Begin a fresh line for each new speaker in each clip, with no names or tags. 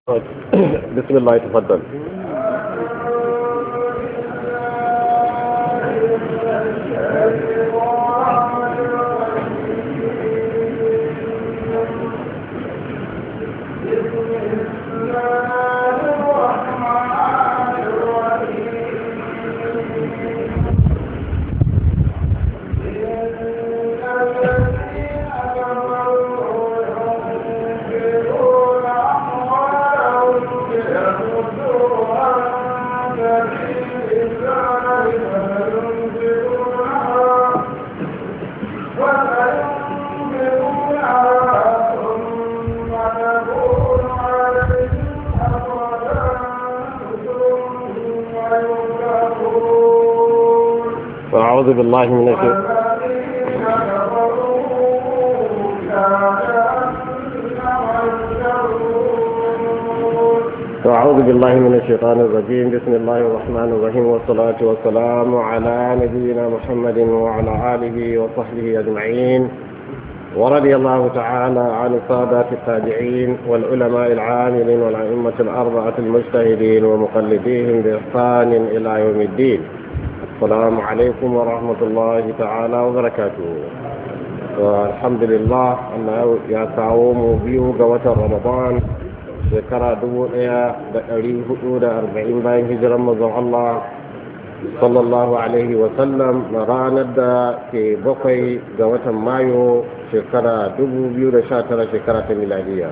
بسم الله تفضل. أعوذ بالله من الشيطان الرجيم. بسم الله الرحمن الرحيم، والصلاة والسلام على نبينا محمد وعلى آله وصحبه أجمعين، ورضي الله تعالى عن السادة التابعين والعلماء العاملين والأئمة الأربعة المجتهدين ومقلديهم بإحسان إلى يوم الدين. السلام عليكم ورحمة الله تعالى وبركاته. والحمد لله أن يتعوم بيو قوة رمضان شكرا دبوئيا بأريه أولى 40 باين هجرة مزوع الله صلى الله عليه وسلم مراند في بقي قوة مايو شكرا دبو بيو شاترة شكرا ميلادية.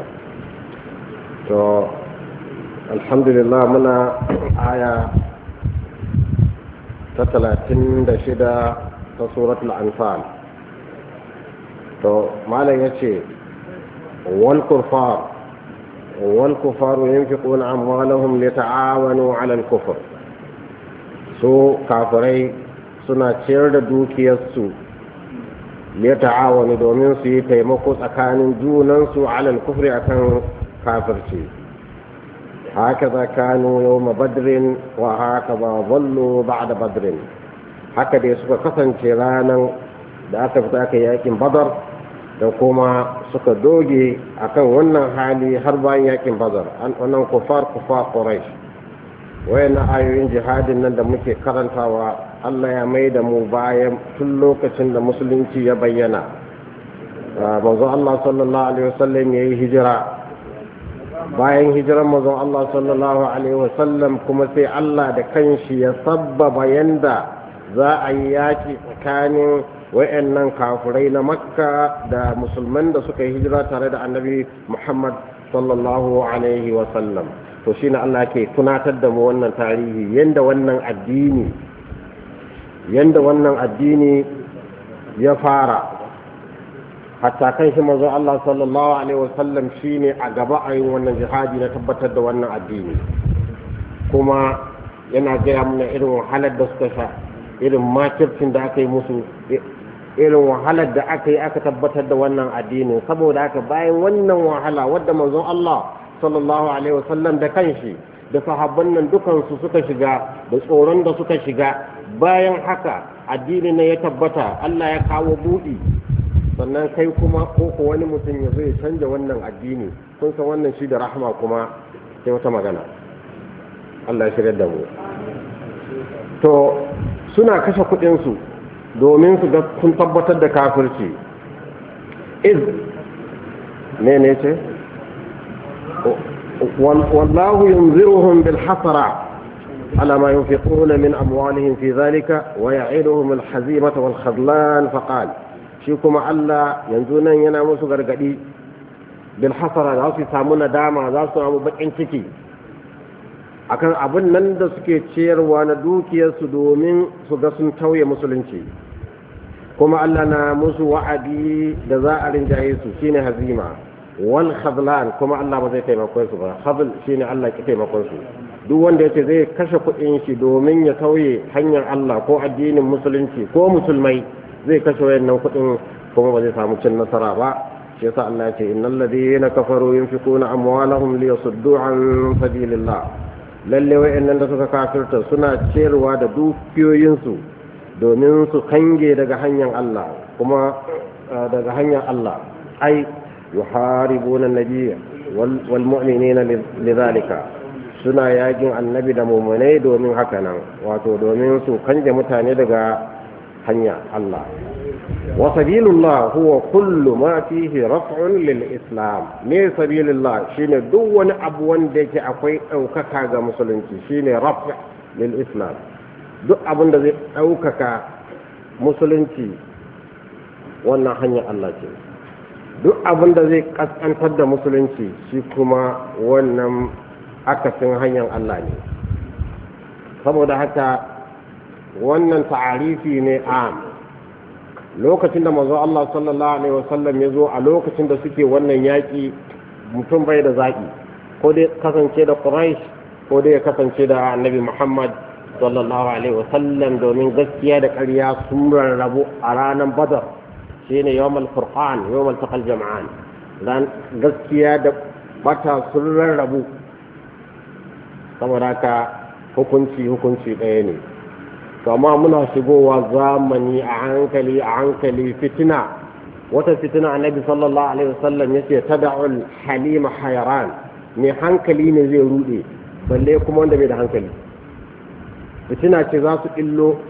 الحمد لله منا آية 36 ta suratul anfal. to malam yace wal kufaru yunfiquna amwalahum lita'awanu 'ala al-kufr. so kafirai suna ciyar da dukiyarsu lita'awanu domin su yi taimako tsakanin junansu 'ala al-kufri akan kafirci. هكذا كانوا يوم بدر وهكذا ظلوا بعد بدر. هكذا suka kasance ranar da aka fita aka yakin badar da kuma suka doge akan wannan hali har bayan yakin badar. wannan kufar quraish. wayannan ayoyin jihadin nan da muke karantawa Allah ya mai da mu bayan tun lokacin da musulunci ya bayyana. manzo Allah sallallahu alaihi wasallam yayi hijira. bayan hijiran manzon Allah sallallahu alaihi wasallam kuma sai Allah da kanshi ya sabbaba yanda za a yi yaki tsakanin wayannan kafirai na Makka da musulman da suka yi hijira tare da Annabi Muhammad sallallahu alaihi wasallam. to shine Allah ke tunatar da mu wannan tarihi yanda wannan addini ya fara. hatta kan shi manzo Allah sallallahu alaihi wasallam shine a gaba a yin wannan jihadi na tabbatar da wannan addini, kuma yana gaya mana irin wahalar da suka sha, irin makircin da aka yi musu, irin wahalar da aka yi aka tabbatar da wannan addini. saboda haka bayan wannan wahala wadda manzo Allah sallallahu alaihi wasallam da kanshi da sahabban nan dukansu suka shiga da tsoron da suka shiga, bayan haka addini ne ya tabbata, Allah ya kawo buɗi. sannan kai kuma ko wani mutum ya zo ya canja wannan addini, kun san wannan shi da rahama kuma sai wata magana. Allah ya shirya da mu. to suna kashe kuɗinsu domin su ga sun tabbatar da kafirci. ne ce wallahu yunziruhum bil hasara ala ma yunfiquna min amwalihim fi dhalika wa ya'iduhum al hazimata wal khadlan faqala. shi kuma Allah yanzu nan yana musu gargadi bil hasara, za su samu nadama, za su samu bakin ciki akan abin nan da suke ciyarwa na dukiyarsu domin su ga sun tauye musulunci. kuma Allah na musu wa'adi da za a rinjaye su shine hazima wal khadlan, kuma Allah ba zai taimaka su ba. khadl shine Allah ke taimakon su. duk wanda yace zai kashe kuɗin shi domin ya tauye hanyar Allah ko addinin musulunci ko musulmai, zai kashe wayannan kuɗin kuma ba zai samu cin nasara ba. shi yasa Allah ya ce innal ladina kafaru yunfiquna amwalahum liyasuddu an sabilillah. lalle wayannan da suka kafirta suna ciyarwa da dukiyoyinsu domin su kange daga hanyar Allah, kuma daga hanyar Allah ai yuharibuna nabiyya wal mu'minina lidhalika suna yakin annabi da mu'minai domin haka nan wato domin su kanje mutane daga hanya Allah wa sabilullah huwa kullu ma fihi raf'un lil islam ne sabilullah shine duk wani abu wanda yake akwai daukaka ga musulunci shine raf' lil islam duk abin da zai daukaka musulunci wannan hanyar Allah ce duk abin da zai kaskantar da musulunci shi kuma wannan akasin hanyar Allah ne saboda haka wannan ta'arifi ne am lokacin da manzo Allah sallallahu alaihi wasallam ya zo a lokacin da suke wannan yaki mutum bai da zaki ko dai kasance da Quraysh ko dai ya kasance da Annabi Muhammad sallallahu alaihi wasallam domin gaskiya da ƙarya sun rarrabu a ranar Badr shine yawmal furqan yawmal taqal jam'an dan gaskiya da bata sun rarrabu saboda ka hukunci ɗaya ne to amma muna shigowa zamani a hankali fitina wata fitina annabi sallallahu alaihi wasallam yace tad'ul halima hayran mai hankali ne zai rude balle kuma wanda bai da hankali fitina ce za su illo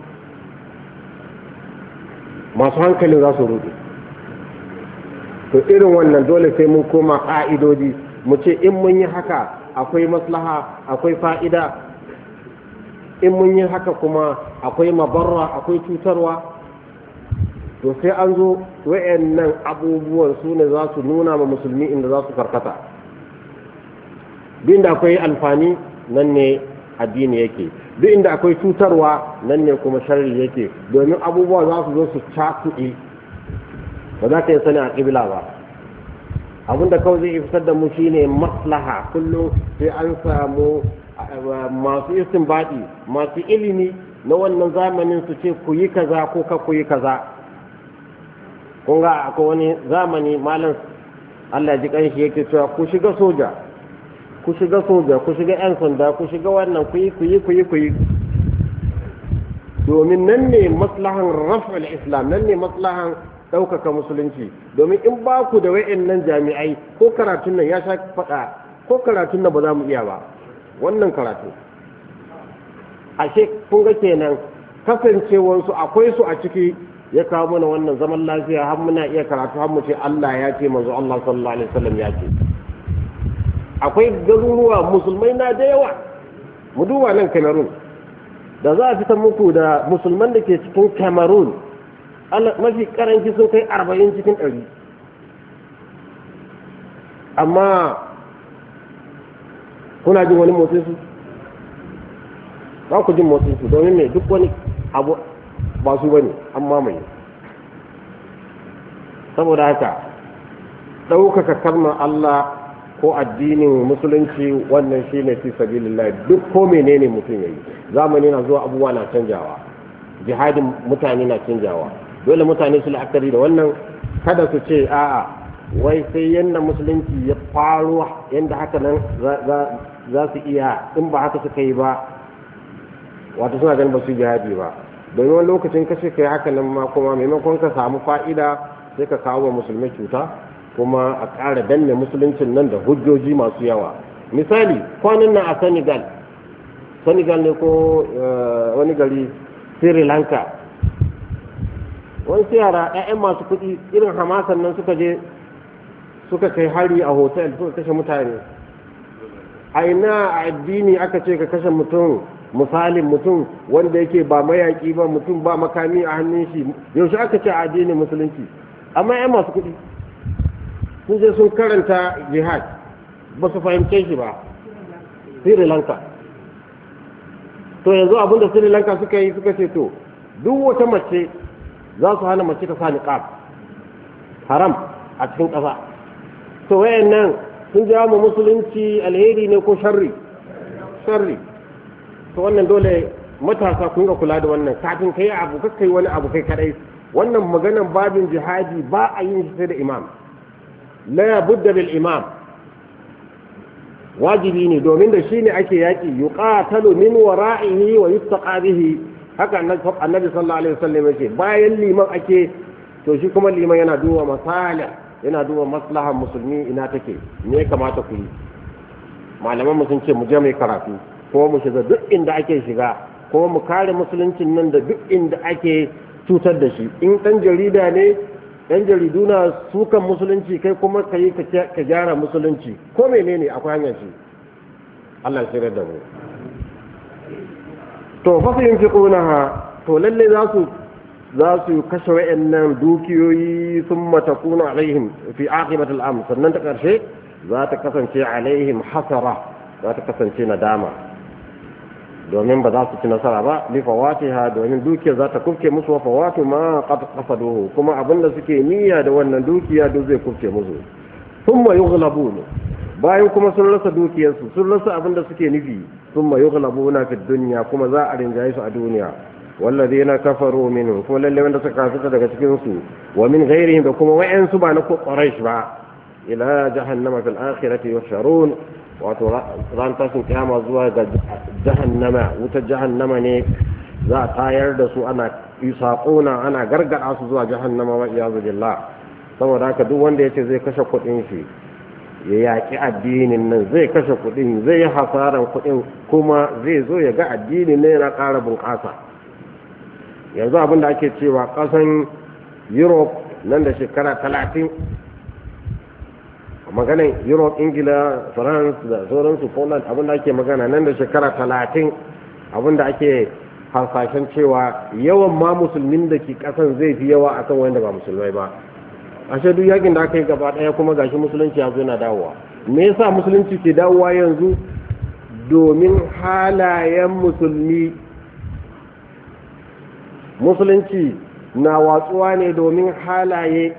masu hankali za su rude to irin wannan dole sai mun koma ka'idoji mu ce in mun yi haka akwai maslaha akwai fa'ida in mun yi haka kuma akwai mabarra akwai cutarwa to sai an zo wayannan abubuwan su ne za su nuna ma musulmi inda za su karkata duk inda akwai alfani nan ne addini yake duk inda akwai cutarwa nan ne kuma sharri yake domin abubuwa za su zo su cakuɗe ba za ka yi sani a ƙibla ba abinda kawai zai fitar da mu shine maslaha kullum sai an samu masu istinbadi masu ilimi na wannan zamanin su ce ku yi kaza ko ka ku yi kaza kun ga akwai wani zamani malam Allah ji kanshi yake cewa ku shiga soja ku shiga yan sanda ku shiga wannan ku yi domin nan ne maslahan raf'ul islam nan ne maslahan ɗaukaka musulunci domin in ba ku da wa'annan jami'ai ko karatun nan ya sha faɗa ko karatun nan ba za mu iya ba wannan karatu ashe kun ga kenan kasancewarsu akwai su a ciki ya kawo mana wannan zaman lafiya har muna iya karatu har mu ce Allah ya ce manzo Allah sallallahu alaihi wasallam ya ce akwai garuruwa musulmai na da yawa mu duba nan Cameroon da za a fitar muku da musulman da ke cikin Cameroon mafi karanci sun kai 40 cikin 100 amma kuna jin wani motsin su ba ku jin motsin su domin mai duk wani abu ba su bane an mamaye saboda haka ɗaukaka kalmar Allah ko addinin musulunci wannan shine fi sabilillah duk ko menene mutum yayi zamani na zuwa abubuwa na canjawa jihadin mutane na canjawa dole mutane su la'akari da wannan kada su ce a'a wai sai yanda musulunci ya faro yanda haka nan za su iya in ba haka suka yi ba wato suna ganin ba su jihadi ba domin wani lokacin kashe kai haka nan ma kuma maimakon ka samu fa'ida sai ka kawo wa musulmai cuta kuma a ƙara danne musuluncin nan da hujjoji masu yawa misali kwanan nan a senegal ne ko wani gari sri lanka wani yara 'ya'yan masu kuɗi irin hamasan nan suka kai hari a hotel suka kashe mutane a ina a addini aka ce ka kashe mutum misalin mutum wanda yake ba mayaki ba mutum ba makami a hannun shi yaushe aka ce a addinin musulunci amma 'yan masu kuɗi sun je sun karanta jihad ba su fahimce shi ba Sri Lanka to yanzu abinda Sri Lanka suka yi suka ce to duk wata mace za su hana mace ta sa niqab haram a cikin ƙasa to wayannan sun jawo mu musulunci alheri ne ko sharri to wannan dole matasa kun ga kula da wannan kafin kai abu kai wani abu kai kadai wannan maganan babin jihadi ba a yin shi sai da imam la budda bil imam wajibi ne domin da shine ake yaki yuqatalu min wara'ihi wa yuttaqa bihi haka annabi sallallahu alaihi wasallam yace bayan liman ake to shi kuma liman yana duba masalih yana duba maslahar musulmi ina take, me ya kamata ku yi. Malaman mu sun ce mu je mai karatu, ko mu shiga duk inda ake shiga, ko mu kare musuluncin nan da duk inda ake cutar da shi. In ɗan jarida ne, ɗan jaridu na sukan musulunci, kai kuma ka yi ka gyara musulunci, ko menene akwai hanyar shi. Allah ya shirya da mu. To fa su yunfiqunaha, to lalle za su kashe wa'annan dukiyoyi, summa takunu alaihim fi aqibati al-amr, sannan ta karshe za ta kasance alaihim hasara, za ta kasance nadama, domin ba za su ci nasara ba, li fawatiha, domin dukiyar za ta kufke musu, wa fawatu ma qad qasaduhu, kuma abinda suke niyya da wannan dukiya duk zai kufke musu. Thumma yughlabun, bayan kuma sun rasa dukiyarsu, sun rasa abinda suke nufi, thumma yughlabuna fi dunya, kuma za a rinjaye su a duniya. والذين كفروا منهم kuma lalle wanda suka fita daga cikin su, wa min ghairihim, da kuma wa'ansu ba na Quraysh ba, ila jahannama fil akhirati yusharun, wato ran tashin kiyama zuwa ga jahannama, wutar jahannama ne za a tayar da su, ana yusaquna, ana gargada su zuwa jahannama, wa iyazu billah. saboda haka duk wanda yace zai kashe kudin shi ya yaki addinin nan, zai kashe kudin, zai yi hasaran kudin, kuma zai zo ya ga addinin ne yana ƙara bunƙasa. yanzu abinda ake cewa ƙasan Europe nan da shekara 30, maganan Europe, Ingila, France da sauransu, Poland, abinda ake magana nan da shekara 30, abinda ake hasashen cewa yawan ma musulmin da ke ƙasan zai fi yawa akan wanda ba musulmai ba. ashe duk yakin da aka yi gaba ɗaya kuma gashi musulunci ya zo yana dawowa. Me yasa musulunci ke dawowa yanzu? Domin halayen musulunci na watsuwa ne domin halaye.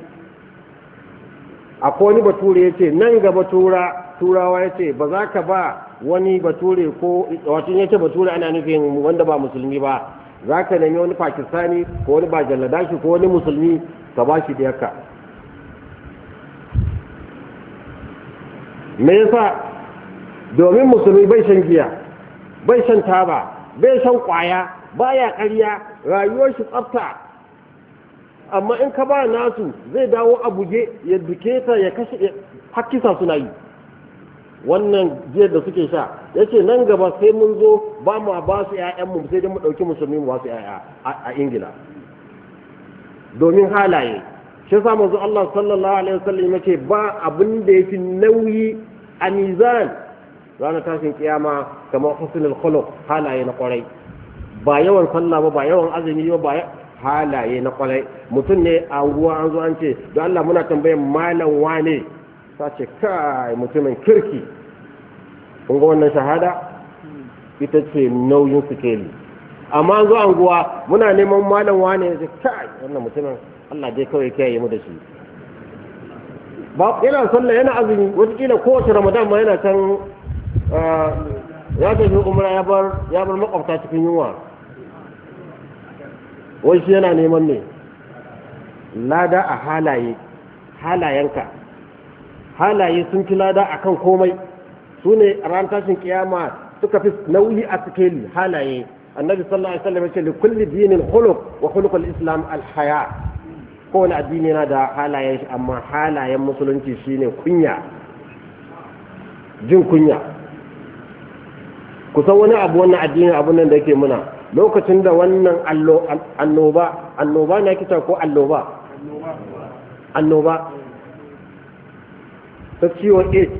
Akwai wani bature ya ce nan gaba turawa ya ce ba za ka ba wani bature, ko wacin ya ce bature ana nufin wanda ba musulmi ba, za ka nemi wani pakistani ko wani bangladeshi ko wani musulmi ka ba shi diyarka. Me yasa? domin musulmi bai shan giya, bai shan taba, bai shan kwaya, baya ƙarya, rayuwar shi tsafta. Amma in ka ba nasu zai dawo a buge, ya duke ta, ya kashe, hakkisa suna yi. Wannan giyar da suke sha, ya ce nan gaba sai mun zo ba mu ba su ‘ya'yanmu, sai dai mu ɗauki musulmi mu ba su ‘ya'ya a Ingila. Domin halaye. Shi sa manzo Allah sallallahu alaihi wasallam ya ce ba abin da yafi nauyi a mizan ranar tashin kiyama kamar husnul khuluq, halaye na kwarai. Ba yawan sallah ba yawan azumi ba halaye na kwarai. Mutum ne a ruwa an zo an ce don Allah muna tambayar malam wane, ta ce kai mutumin kirki. Kun ga wannan shahada ita ce nauyin sikeli. Amma an zo anguwa muna neman malam wane, ya ce kai wannan mutumin Allah dai kawai kiyaye mu da shi. Ba yana sallah yana azumi, wataƙila kowace Ramadan ma yana can ya tafi umra ya bar makwabta cikin yunwa. Wai shi yana neman ne lada a halayenka. Halaye sun fi lada akan komai. Su ne a ran tashin kiyama suka fi nauyi a sikeli, halaye. Annabi sallallahu alaihi wasallam ya ce li kulli dinin khuluq wa khuluqul islam al-haya. Kowane addini yana da halayen shi, amma halayen musulunci shine kunya, jin kunya. Kusan wani abu wannan addini abun nan da yake muna lokacin da wannan annoba ne kita ko annoba ta ciwon AIDS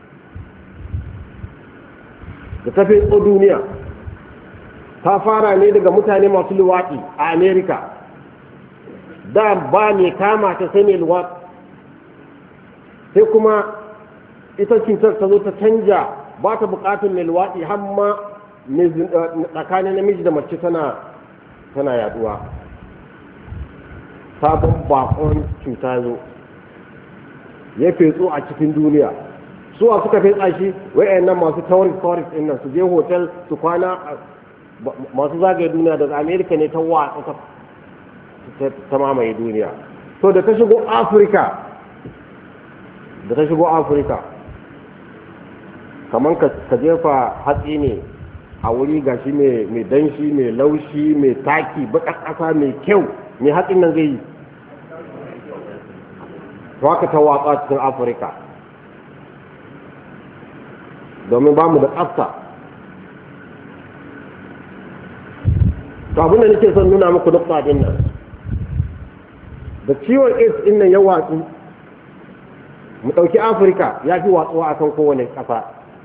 da ta fi duniya, ta fara ne daga mutane masu luwaɗi a Amerika. Da ba mai kama ta sai mai luwaɗi, sai kuma ita cutar ta zo ta canja, ba ta buƙatar mai luwaɗi, har ma tsakanin namiji da mace tana yaduwa. Sabon bakon cuta zo ya fetso a cikin duniya. Suwa suka fetsa shi, wayannan masu tourist ɗin nan, su je hotel su kwana, masu zagaye duniya daga Amerika ne ta watsa ta mamaye duniya. So da ta shigo Afirka, kamar ka jefa hatsi ne a wuri gashi mai danshi, mai laushi, mai taki, baƙar ƙasa mai kyau, mai hatsin nan zai yi. to haka ta watsa cikin Afirka domin ba mu da tsafta. to abin da nake son nuna muku duk din nan da ciwon AIDS din nan ya watsu, mu ɗauki Afirka ya fi watsuwa akan kowane ƙasa.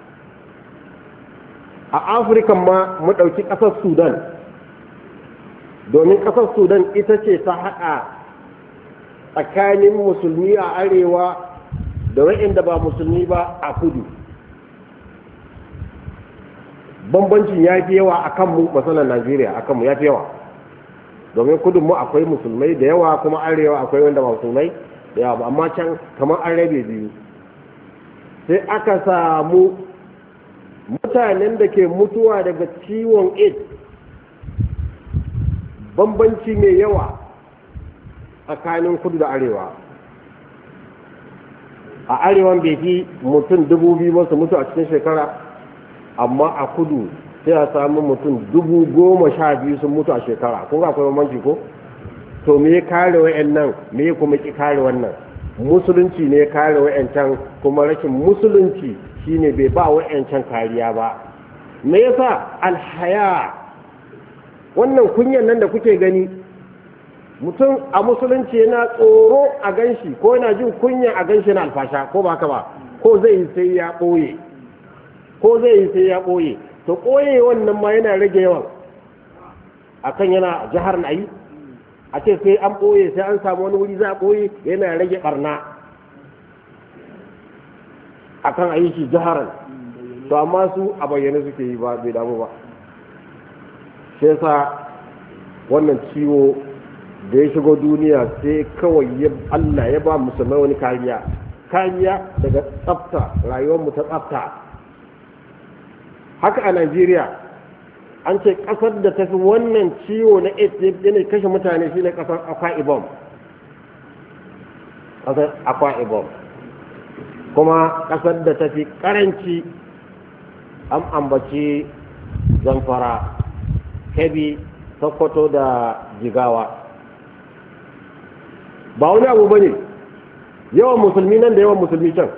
a Afirka ma mu ɗauki ƙasar Sudan, domin ƙasar Sudan ita ce ta haɗa tsakanin musulmi a arewa da waɗanda ba musulmi ba a kudu. Bambancin ya fi yawa a kanmu, matsalar Najeriya a kanmu ya fi yawa, domin kudunmu akwai musulmai da yawa kuma arewa akwai wanda ba musulmai da yawa, amma can kamar an rabe biyu. Sai aka samu mutanen da ke mutuwa daga ciwon AIDS bambanci mai yawa tsakanin kudu da arewa. A arewan bai fi mutum 2,000 ba su mutu a cikin shekara, amma a kudu sai a samu mutum 12,000 sun mutu a shekara. Kun ga akwai bambanci ko? To me ya kare wa'annan, me ya kuma ki kare wannan? Musulunci ne ya kare wa'ancan, kuma rashin musulunci shine bai ba wa'ancan kariya ba. Me yasa? Alhaya, wannan kunyan nan da kuke gani, mutum a musulunci yana tsoro a ganshi ko yana jin kunya a ganshi na alfasha, ko ba haka ba, ko zai yi sai ya ɓoye, to ɓoye wannan ma yana rage yawan akan yana jihar na yi, a ce sai an ɓoye, sai an samu wani wuri za a ɓoye, yana rage ɓarna akan a yi shi jiharan. To amma su a bayyane suke yi ba, bai damu ba. Shi yasa wannan ciwo da ya shigo duniya sai kawai Allah ya ba musulmai wani kariya daga tsafta, rayuwarmu ta tsafta. Haka a Najeriya an ce ƙasar da ta fi wannan ciwo na AIDS yana kashe mutane shi ne ƙasar Akwa Ibom. Kuma ƙasar da ta fi ƙaranci an ambaci Zamfara, Kebbi, Sokoto da Jigawa. Ba wani abu ba ne, yawan musulmi nan da yawan musulmi can.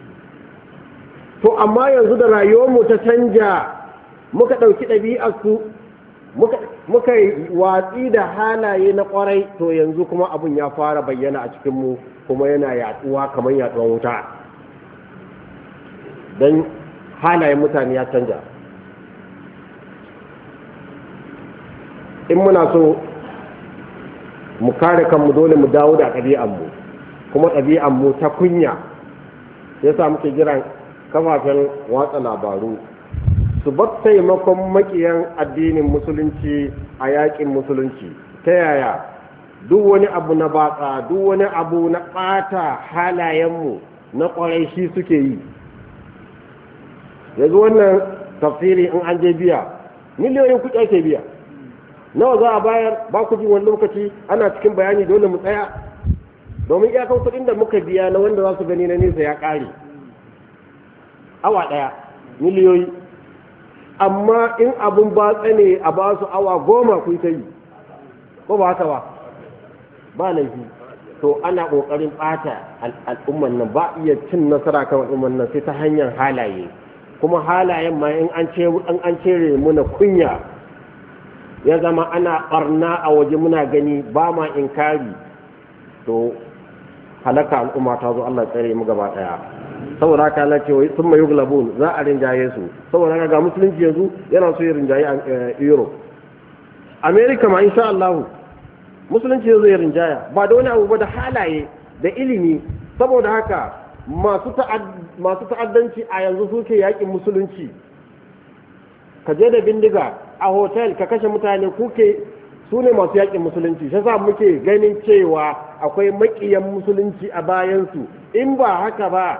To amma yanzu da rayuwarmu ta canja, muka ɗauki ɗabi'arsu, muka yi watsi da halaye na ƙwarai, to yanzu kuma abun ya fara bayyana a cikinmu, kuma yana yaɗuwa kamar yaɗuwar wuta. Don halayen mutane ya canja. In muna so mu kare kanmu, dole mu dawo da ɗabi'armu, kuma ɗabi'armu ta kunya. Yasa muke jiran kafafen watsa labaru su bar taimakon makiyan addinin musulunci a yakin musulunci. Ta yaya? Duk wani abu na batsa, duk wani abu na ɓata halayenmu na ƙwarai shi suke yi. Yanzu wannan tafsiri in an je biya, miliyoyin kuɗi ake biya. Nawa za a bayar? Ba ku ji wani lokaci ana cikin bayani, dole mu tsaya, domin iyakan kuɗin da muka biya na wanda za su gani na nesa ya ƙare. Awa ɗaya miliyoyi, amma in abun batsa ne a ba su awa 10 ku ta yi, ko ba haka ba laifi. To ana ƙoƙarin ɓata al'umman nan, ba iya cin nasara kan al'umman nan sai ta hanyar halaye, kuma halayen ma in an cire muna kunya, ya zama ana ɓarna a waje muna gani ba ma inkari, to halaka al'umma ta zo. Allah tsare mu gaba ɗaya. Saboda haka Allah ce sun mai yuglabun, za a rinjaye su. Saboda haka ga musulunci yanzu yana so ya rinjaye a Europe, America ma insha Allah musulunci yanzu ya rinjaya, ba da wani abu ba, da halaye da ilimi. Saboda haka masu ta'addanci a yanzu suke yakin musulunci. Ka je da bindiga a hotel ka kashe mutane, su ne masu yakin musulunci. Shi yasa muke ganin cewa akwai makiyan musulunci a bayansu. In ba haka ba,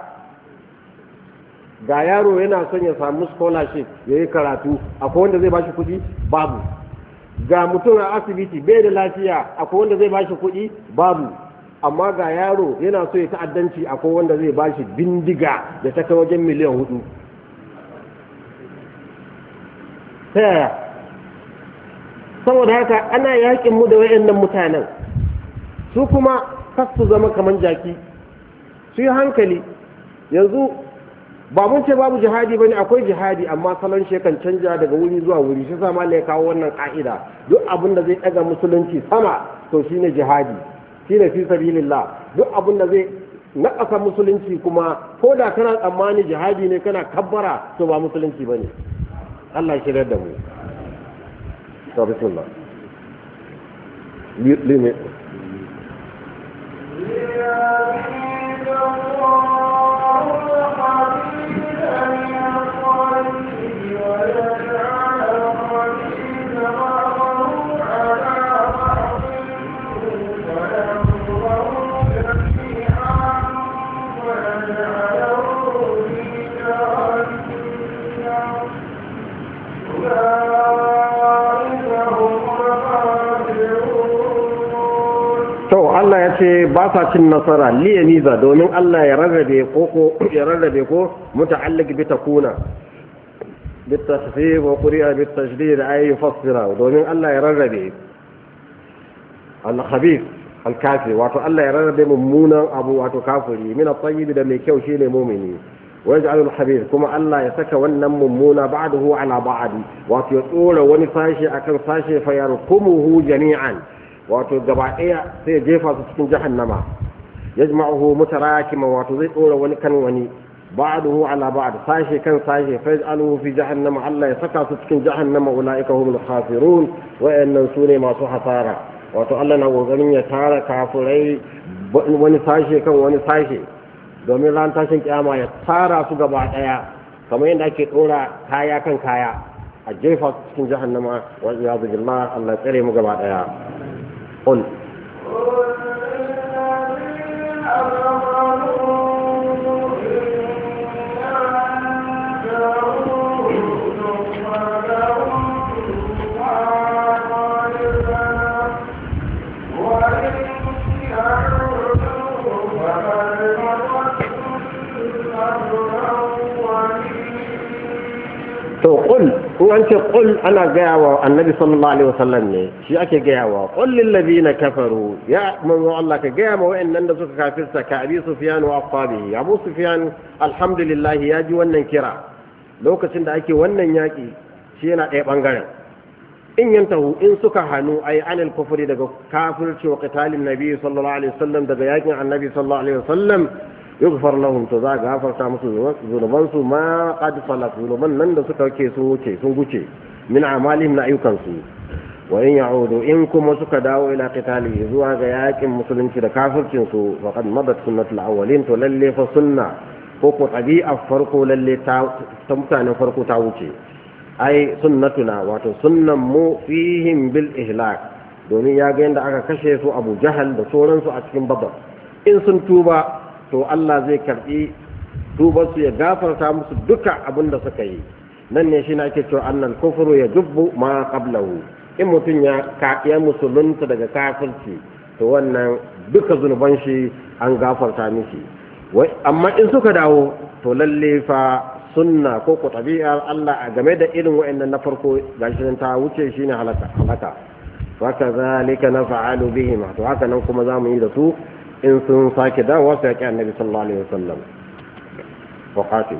ga yaro yana son ya samu scholarship ya yi karatu, akwai wanda zai bashi kuɗi? Babu. Ga mutum a asibiti bai da lafiya, akwai wanda zai bashi kuɗi? Babu. Amma ga yaro yana so ya ta'addanci, akwai wanda zai bashi bindiga da ta kai wajen miliyan 4. Ta yaya? Saboda haka ana yakin mu da wayannan mutanen, su kuma kas su zama kaman jaki, su yi hankali. Yanzu ba mun ce babu jihadi bane, akwai jihadi, amma salon shi kan canja daga wuri zuwa wuri. Shi sa malai ya kawo wannan ka'ida, duk abin da zai daga musulunci sama to shine jihadi, shine fi sabilillah. Duk abin da zai naƙasa musulunci kuma ko da kana tsammani jihadi ne kana kabbara, to ba musulunci bane. Allah ya shirya da mu. To bismillah. Limit. Allah ya ce ba sa cin nasara liyamiza, domin Allah ya rarrabe ko muta'alliq bi takuna bit tasfif wa quri'a bit tashdid ay yufassira, domin Allah ya rarrabe al-khabith al-kafir, wato Allah ya rarrabe mummunan abu wato kafiri min at-tayyib da mai kyau shine mu'mini, wa yaj'alul khabith kuma Allah ya saka wannan mummuna ba'dahu ala ba'd, wato ya tsora wani sashi akan sashi fa yarkumuhu jami'an, wato gaba ɗaya sai ya jefa su cikin jahannama. Yajma'uhu mutarakima, wato zai ɗora wani kan wani, ba'duhu ala ba'd, sashe kan sashe, fa yaj'aluhu fi jahannama, Allah ya saka su cikin jahannama. Ulaika humul khasirun, wa'annan sune masu hasara. Wato Allah na kokarin ya tara kafirai wani sashe kan wani sashe, domin ran tashin kiyama ya tara su gaba ɗaya, kamar yadda ake ɗora kaya kan kaya, a jefa su cikin jahannama. Wa iyyazu billah, Allah ya tsare mu gaba ɗaya. قل to qul ko an ce qul ana gaya wa annabi sallallahu alaihi wasallam ne, shi ake gaya wa. Qul lil ladina kafaru, ya manzo Allah ka gaya ma wa'annan da suka kafirta, ka Abi Sufyan wa ashabihi. Abu Sufyan alhamdulillah ya ji wannan kira lokacin da ake wannan yaki, shi yana ɗaya bangaren. In yantahu, in suka hanu ay anil kufri, daga kafirci wa qitalin nabi sallallahu alaihi wasallam, daga yakin annabi sallallahu alaihi wasallam, yughfar lahum, to za gafarta musu zunubansu ma qad salat, zunuban nan da suka ke sun guce min amalihim na ayyukansu. Wa in ya'udu, in kuma suka dawo ila qitali, zuwa ga yakin musulunci da kafircin su, faqad madat sunnatul awwalin, to lalle fa sunna ko ko tabi'a farko lalle ta mutanen farko ta wuce. Ai sunnatuna, wato sunnan mu fihim bil ihlak, domin ya ga yanda aka kashe su Abu Jahal da sauransu a cikin Badr. In sun tuba, to Allah zai karbi tubar su, ya gafarta musu duka abin da suka yi. Nan ne shi na ake cewa annal kufru ya dubbu ma qablahu. In mutum ya musulunta daga kafirci, to wannan duka zunuban shi an gafarta mishi. Amma in suka dawo, to lalle fa sunna ko ko tabi'ar Allah a game da irin wa'annan na farko gashi nan ta wuce shine halaka. Wa kazalika naf'alu bihim, to haka nan kuma zamu yi da su in sun sake dawowa su yaƙi annabi sallallahu alaihi wasallam. wa qatil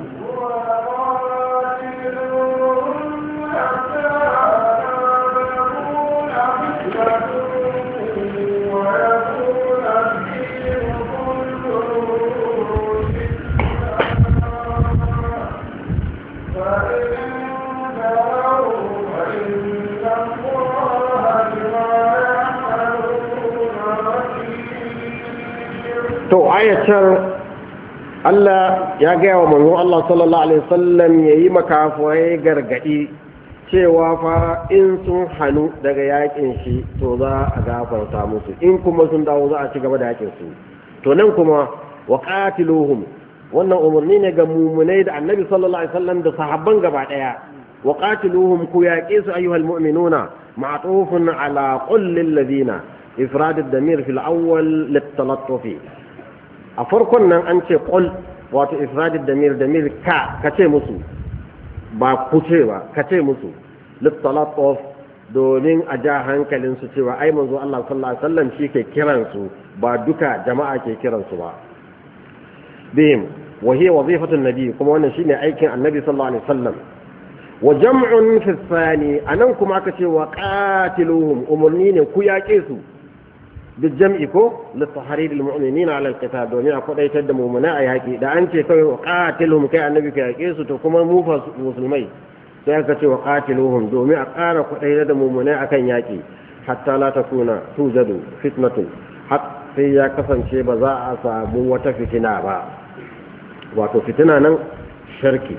to ayatar Allah ya gaya wa manzon Allah sallallahu alaihi wasallam yayi makafurai gargadi cewa fa in sun hanu daga yakin shi to za a gafarta musu, in kuma sun dawo za a ci gaba da yakin su. To nan kuma wa qatiluhum, wannan umarni ne ga mu'minai da Annabi sallallahu alaihi wasallam da sahabban gaba daya. wa qatiluhum, ku yaqi su ayyuhal mu'minuna, ma'tufun ala qul lil ladina, ifrad ad-damir fil awwal lit-talattufi. A farkon nan an ce qul, wato ifradid damir ka ce musu, ba ku ce ba, ka ce musu lit-talattuf, domin a ja hankalin su cewa ai manzo Allah sallallahu alaihi wasallam shi ke kiran su, ba duka jama'a ke kiran su ba. bihim wa hiya wazifatu an-nabi kuma wannan shine aikin annabi sallallahu alaihi wasallam wa jam'un fi thani anan kuma aka ce wa qatiluhum umurni ne ku yaƙe su bil jam'i ko li tahrir al-mu'minin ala al-qital domin akwai daitar da mu'mina a yaƙi da an ce kai wa qatiluhum kai annabi ka yaƙe su to kuma mu fa musulmai sai aka ce wa qatiluhum domin a ƙara kudai da mu'mina akan yaƙi hatta la takuna tujadu fitnatun sai ya kasance ba za a samu wata fitina ba wato fitina nan shirki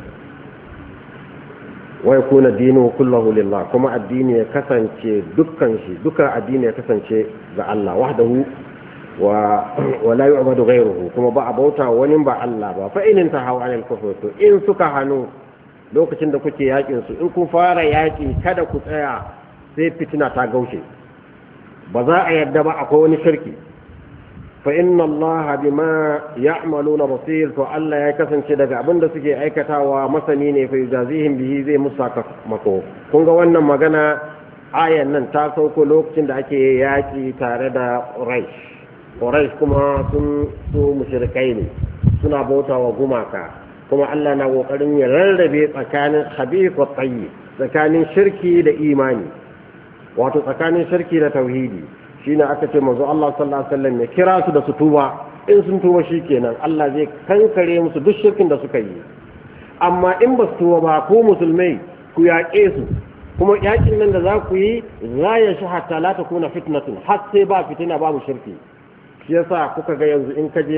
wa yakuna dinu kulluhu lillah kuma addini ya kasance dukkan addini ya kasance ga Allah wahdahu wa la yu'badu ghayruhu kuma ba a bauta wani ba Allah ba fa in tahaw anil kufr to in suka hanu lokacin da kuke yakin su in kun fara yaki kada ku tsaya sai fitina ta gaushe ba za a yarda ba akwai wani shirki fa inna Allah bima ya'maluna basir to Allah ya kasance daga abinda suke aikatawa masani ne fa yujazihim bihi zai musaka mako kun ga wannan magana ayan nan ta sauko lokacin da ake yaki tare da Quraysh kuma sun su mushrikai ne suna bautawa gumaka kuma Allah na kokarin ya rarrabe tsakanin khabith wa tayyib tsakanin shirki da imani wato tsakanin shirki da tauhidi shine aka ce manzo Allah sallallahu alaihi wasallam ya kira su da su tuba in sun tuba shikenan Allah zai kankare musu duk shirkin da suka yi amma in ba su tuba ba ko musulmai ku yaƙe su kuma yaƙin nan da za ku yi za ya shi hatta la takuna fitnatun har sai ba fitina babu shirki shi yasa kuka ga yanzu in ka je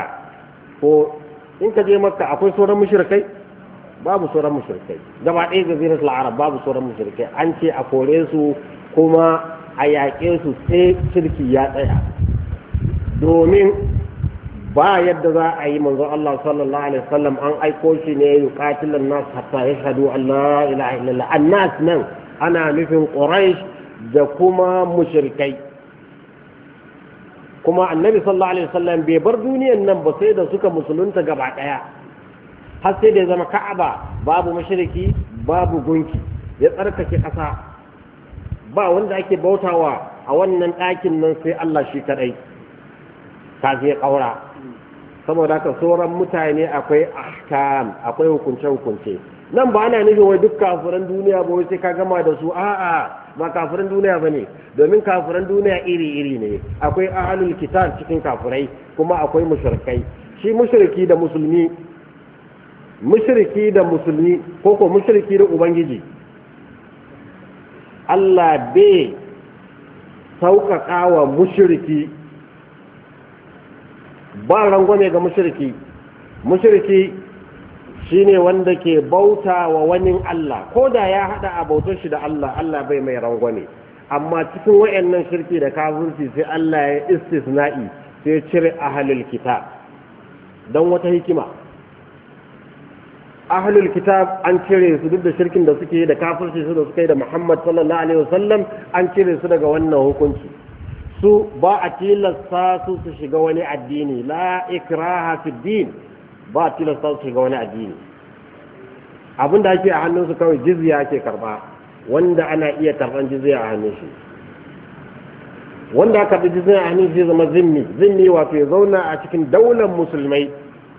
Makka akwai sauran mushrikai babu sauran mushrikai gaba ɗaya jaziratul arab babu sauran mushrikai an ce a kore su kuma a yaƙe su sai shirki ya tsaya domin ba yadda za a yi manzo Allah sallallahu alaihi wasallam an aiko shi ne yuqatilan nas hatta yashhadu an la ilaha illallah annas nan ana nufin quraish da kuma mushrikai kuma annabi sallallahu alaihi wasallam bai bar duniyan nan ba sai da suka musulunta gaba daya har sai da ya zama ka'aba babu mushriki babu gunki ya tsarkake ƙasa ba wanda ake bautawa a wannan ɗakin nan sai Allah shi kadai kafin ya ƙaura saboda haka sauran mutane akwai ahkam akwai hukunce nan ba ana nufin wai duk kafiran duniya ba wai sai ka gama da su a'a ba kafiran duniya bane domin kafiran duniya iri ne akwai ahlul kitab cikin kafirai kuma akwai mushrikai shi mushriki da musulmi ko mushriki da ubangiji Allah bai sauƙaƙa wa mushriki ba rangwame ga mushriki shine wanda ke bauta wa wani Allah ko da ya hada a bautar shi da Allah bai mai rangwame amma cikin wayannan shirki da kafirci sai Allah ya istisna'i sai cire ahlul kitab don wata hikima ahlul kitab an cire su duk da shirkin da suke da kafirci su da suke da Muhammad sallallahu alaihi wasallam an cire su daga wannan hukunci su ba a tilasta su shiga wani addini la ikraha fi din ba a tilasta su shiga wani addini abinda ake a hannunsu kawai jizya ake karba wanda ana iya karban jizya a hannun shi wanda aka karbi jizya a hannun shi zama zimmi wato ya zauna a cikin daular musulmai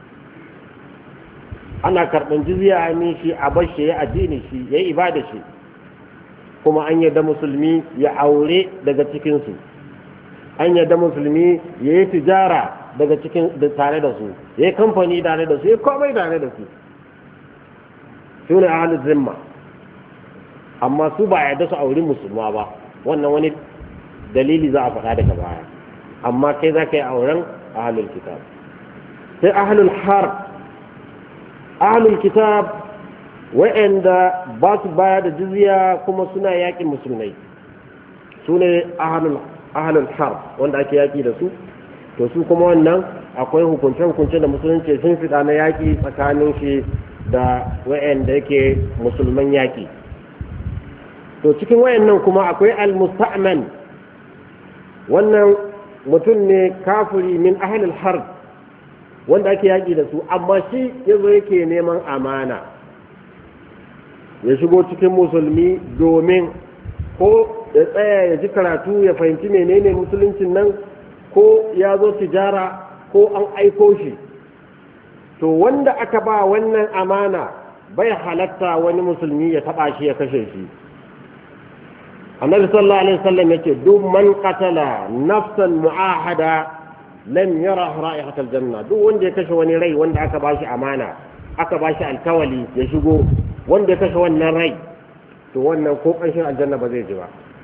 ana karban jizya a hannun shi a bar shi ya addini shi ya yi ibada shi kuma an yarda musulmi ya aure daga cikinsu an yarda musulmi ya yi tijara daga cikin da tare da su ya yi kamfani tare da su ya komai tare da su su ne ahalin zimma amma su ba yarda su auri musulma ba wannan wani dalili za a faɗa daga baya amma kai za ka yi auren ahalul kitab sai ahalul harb ahalul kitab wa'anda ba su baya da jizya kuma suna yaƙin musulmai su ne ahalul harb wanda ake yaƙi da su to su kuma wannan akwai hukunce-hukunce da musulunci sun fiɗa na yaƙi tsakanin shi da wa'anda yake musulman yaƙi to cikin wayannan kuma akwai al-musta'man wannan mutum ne kafiri min ahalul harb wanda ake yaƙi da su amma shi yazo yake neman amana ya shigo cikin musulmi domin ko ya tsaya ya ji karatu ya fahimci menene musuluncin nan ko ya zo tijara ko an aiko shi to wanda aka ba wannan amana bai halatta wani musulmi ya taba shi ya kashe shi. Annabi sallallahu alaihi wasallam yace duk man qatala nafsan mu'ahada lam yara ra'ihatal janna, duk wanda ya kashe wani rai wanda aka bashi amana, aka bashi alkawali ya shigo, wanda ya kashe wannan rai to wannan ko kanshin aljanna ba zai ji ba.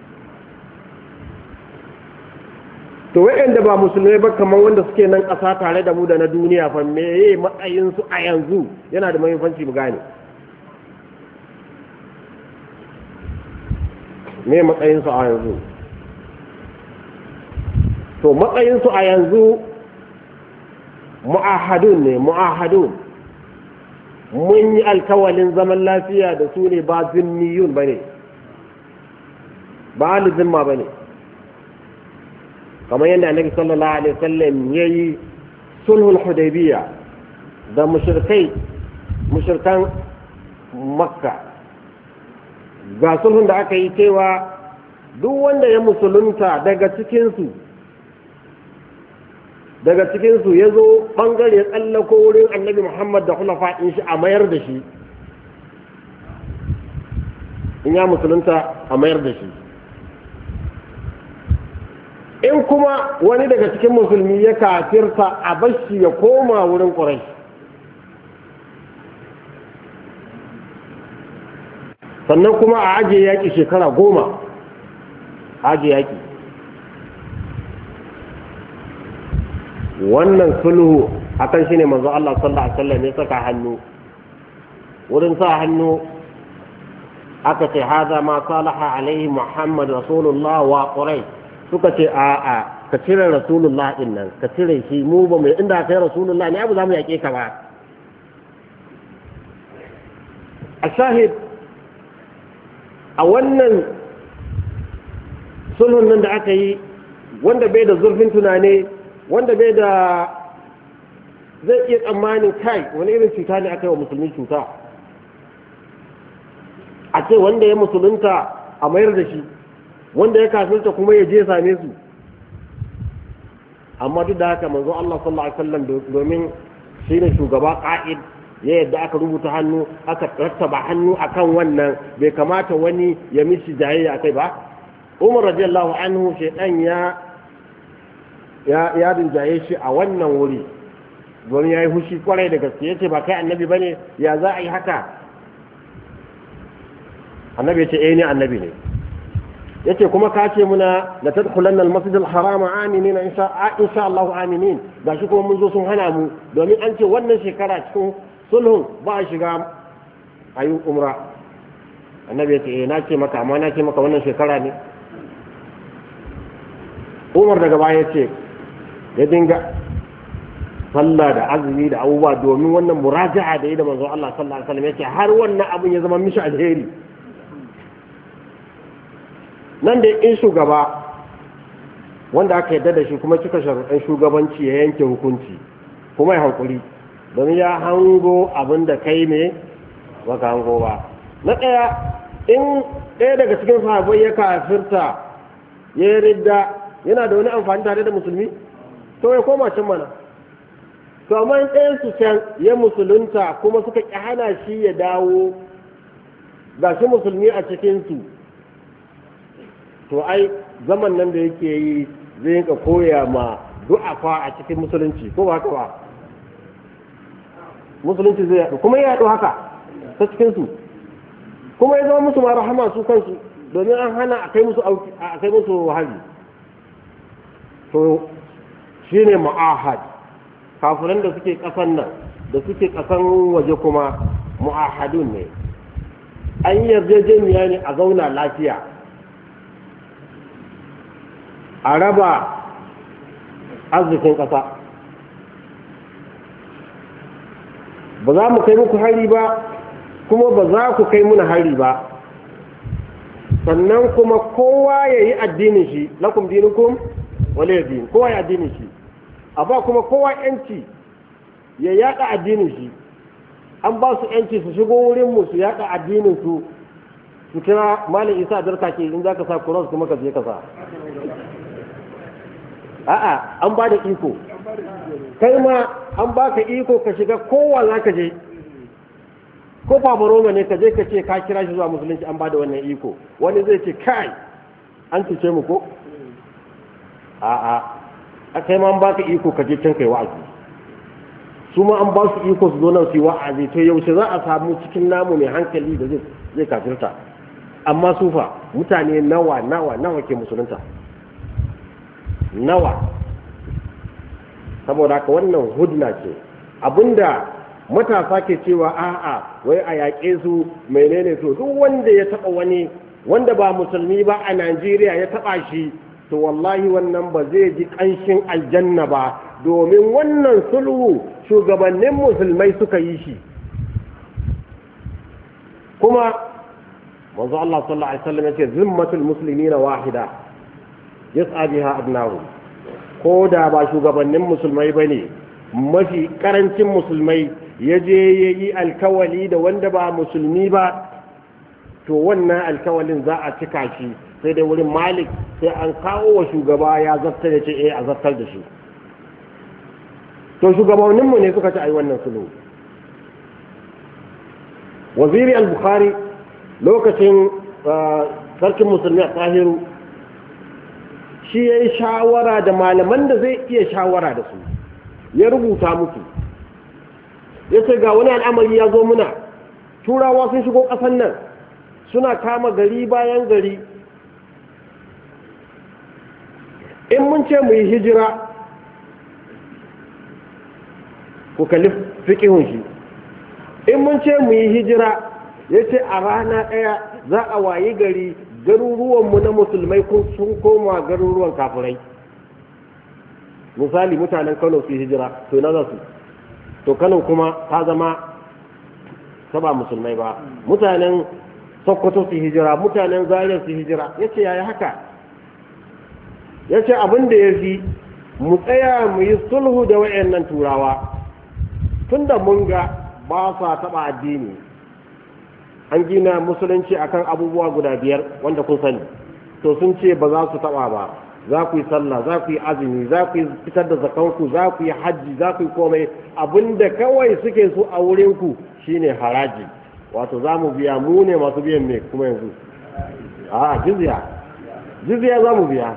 To wayanda ba musulmai ba kamar wanda suke nan ƙasa tare da mu da na duniya fa meye matsayin su a yanzu yana da muhimmanci mu gane. Me matsayinsu a yanzu? To matsayinsu a yanzu mu'ahadun ne, mu'ahadun. Mun yi alkawalin zaman lafiya da su ne, ba zimmiyun ba ne, ba zimma ba ne. Kamar yadda Annabi sallallahu alaihi wasallam ya yi sulhul Hudaybiyya da mushrikan Makka. Ga sulhun da aka yi cewa duk wanda ya musulunta daga cikinsu ya zo ɓangare ya tsallako wurin Annabi Muhammad da hulafa'in shi a mayar da shi, in ya musulunta a mayar da shi. In kuma wani daga cikin musulmi ya kafirta a bashi ya koma wurin Quraysh. Sannan kuma a ajiye yaƙi shekara 10, ajiye yaƙi. Wannan sulhu akan shi ne manzo Allah sallallahu alaihi wasallam ya saka hannu. Wurin sa hannu aka ce haza ma salaha alaihi Muhammad Rasulullah wa Quraysh. Suka ce a'a, ka cire Rasulullah din nan, ka cire shi, mu ba mu inda kai Rasulullah ne abu za mu yaƙe ka ba. A shahid a wannan sulhun nan da aka yi, wanda bai da zurfin tunani, wanda bai da zai iya tsammanin kai wani irin cuta ne aka yi wa musulmi cuta, a ce wanda ya musulunta a mayar da shi, wanda ya kafirta kuma ya je same su. Amma duk da haka manzo Allah sallallahu alaihi wasallam domin shi ne shugaba ƙa'id, ya yadda aka rubuta hannu, aka rattaba hannu akan wannan, bai kamata wani ya mishi jayayya akai ba. Umar radiyallahu anhu shaytan ya rinjaye shi a wannan wuri domin yayi hushi kwarai da gaske, yace ba kai annabi bane, ya za a yi haka? Annabi yace eh ni annabi ne. Yace kuma ka ce muna la tadkhulanna al-masjid al-haram aminina insha Allah aminin, gashi kuma mun zo sun hana mu domin an ce wannan shekara cikin sulhun ba a shiga ayin umra. Annabi yace eh na ce maka, amma na ce maka wannan shekara ne. Umar daga baya yace ya dinga sallah da azumi da abubuwa domin wannan muraja'a da yi da manzo Allah sallallahu alaihi wasallam, yace har wannan abun ya zama mishi alheri. Nan da in shugaba wanda aka yarda da shi kuma cika sharuɗan shugabanci ya yanke hukunci kuma ya hankuri domin ya hango abin da kai ne baka hango ba. Na ɗaya, in ɗaya daga cikin sahabbai ya kafirta ya yi ridda, yana da wani amfani tare da musulmi? To ya koma can mana. To amma in ɗayan su can ya musulunta kuma suka ƙi hana shi ya dawo, ga shi musulmi a cikinsu, to ai zaman nan da yake yi zai yinka koya ma du'afa a cikin musulunci, ko ba haka ba? Musulunci zai yaɗu kuma ya yaɗu haka ta cikinsu, kuma ya zama musu ma rahama su kansu domin an hana a kai musu wahabi. To shi ne mu'ahad. Kafiran da suke ƙasan nan da suke ƙasan waje kuma mu'ahadun ne. An yi yarjejeniya ne a zauna lafiya, a raba arzikin ƙasa. Ba za mu kai muku hari ba, kuma ba za ku kai muna hari ba. Sannan kuma kowa ya yi addinin shi, lakum dinukum wale din, kowa ya addinin shi. A ba kuma kowa yanci ya yaɗa addinin shi. An ba su yanci su shigo wurinmu su yaɗa addinin su kira Malam Isa Darka ke in za ka sa cross kuma ka je ka sa. A'a, an ba da iko kai ma an baka iko ka shiga kowa za ka je, ko fafaroma ne ka je ka ce ka kira shi zuwa musulunci an ba da wannan iko. Wani zai ce kai an cuce mu ko? A'a, a kai ma an baka iko ka je can kai wa'azi, su ma an ba su iko su zo nan su yi wa'azi. To yaushe za a samu cikin namu mai hankali da zai kafirta? Amma sufa mutane nawa ke musulunta, nawa. Saboda haka wannan hudna ce. Abinda matasa ke cewa a'a wai a yaƙe su menene, to duk wanda ya taɓa wani wanda ba musulmi ba a Najeriya ya taɓa shi, to wallahi wannan ba zai ji ƙanshin aljanna ba, domin wannan sulhu shugabannin musulmai suka yi shi. Kuma manzo Allah sallallahu alaihi wasallam yace zimmatul muslimina wahida yas'a biha abnahu, ko da ba shugabannin musulmai bane, mafi karancin musulmai ya je yayi alkawali da wanda ba musulmi ba, to wannan alkawalin za a cika shi, sai dai wurin Malik sai an kawo wa shugaba ya zartar da ce a zartar da shi. To shugabanninmu ne suka ci a yi wannan sulhu. Waziri al-Bukhari lokacin sarkin musulmi a Tahiru, shi ya yi shawara da malaman da zai iya shawara da su, ya rubuta musu, ya ce ga wani al'amari ya zo muna, turawa sun shigo ƙasan nan suna kama gari bayan gari, in mun ce mu yi hijira, ku kalli fiƙihun shi, in mun ce mu yi hijira, ya ce a rana ɗaya za a wayi gari garuruwanmu na musulmai sun koma garuruwan kafirai. Misali mutanen Kano su hijira, to na za su, to Kano kuma ta zama ta ba musulmai ba. Mutanen Sokoto su hijira, mutanen Zaria su hijira. Ya ce yaya haka? Ya ce abin da ya fi mu tsaya mu yi sulhu da wayannan turawa, tunda mun ga ba sa taɓa addini, an gina musulunci akan abubuwa guda 5 wanda kun sani, to sun ce ba za su taɓa ba, za ku yi sallah, za ku yi azumi, za ku yi fitar da zakanku, za ku yi hajji, za ku yi komai, abinda kawai suke so a wurinku shine haraji, wato za mu biya, mu ne masu biyan me kuma yanzu? A jizya za mu biya.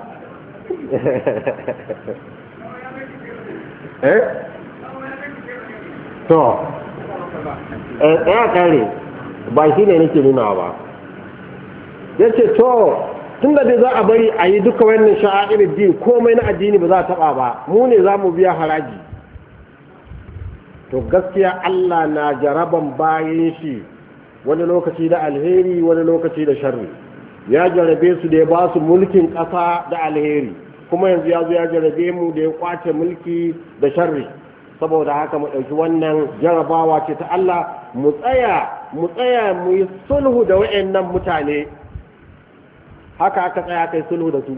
To ya kare ba shi ne nake nuna ba. Ya ce to tun da dai za a bari a yi duka wannan sha'airin din, komai na addini ba za a taɓa ba, mu ne za mu biya haraji. To gaskiya Allah na jaraban bayan shi, wani lokaci da alheri, wani lokaci da sharri. Ya jarabe su da ya ba su mulkin ƙasa da alheri, kuma yanzu ya zo ya jarabe mu da ya kwace mulki da sharri. Saboda haka mu ɗauki wannan jarabawa ce ta Allah, mu tsaya mu yi sulhu da wayannan mutane. Haka aka tsaya kai sulhu da su.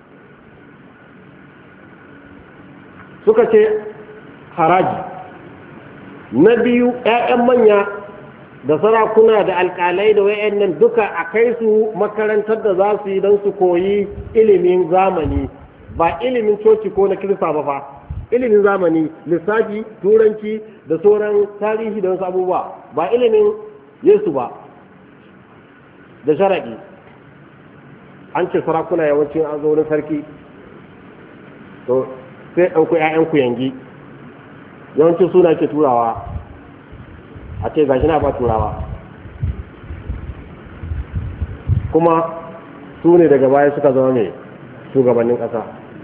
Suka ce haraji. Na biyu, 'ya'yan manya da sarakuna da alƙalai da wayannan duka a kai su makarantar da za su yi don su koyi ilimin zamani, ba ilimin coci ko na kirista ba fa. Ilimin zamani, lissafi, turanci da sauran tarihi da wasu abubuwa, ba ilimin Yesu ba da sharaɗi. An ce sarakuna yawancin an zo wurin sarki, to sai ɗauko 'ya'yan kuyangi, yawancin suna ke turawa, a ce gashi na ba turawa, kuma su ne daga baya suka zama mai shugabannin ƙasa.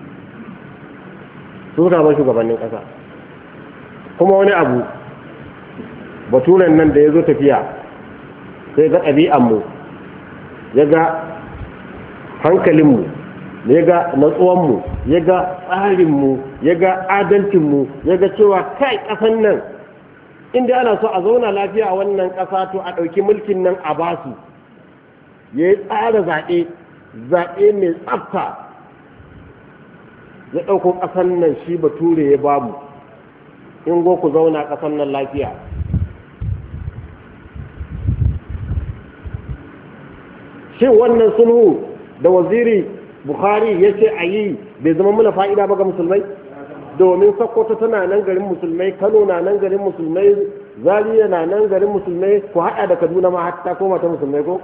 Suka ba shugabannin ƙasa. Kuma wani abu, baturen nan da ya zo tafiya sai ga ɗabi'anmu, ya ga hankalinmu, ya ga natsuwanmu, ya ga tsarinmu, ya ga adalcinmu, ya ga cewa kai ƙasan nan inda ana so a zauna lafiya a wannan ƙasa, to a ɗauki mulkin nan a basu. Ya yi tsara zaɓe mai tsafta, ya ɗauko ƙasan nan shi bature ya bamu, in go ku zauna ƙasan nan lafiya. Shin wannan sulhu da waziri Bukhari ya ce a yi bai zama muna fa'ida ba ga musulmai? domin Sokoto tana nan garin musulmai, Kano na nan garin musulmai, Zaria na nan garin musulmai, ku haɗa da Kaduna ma hatta koma ta musulmai ko?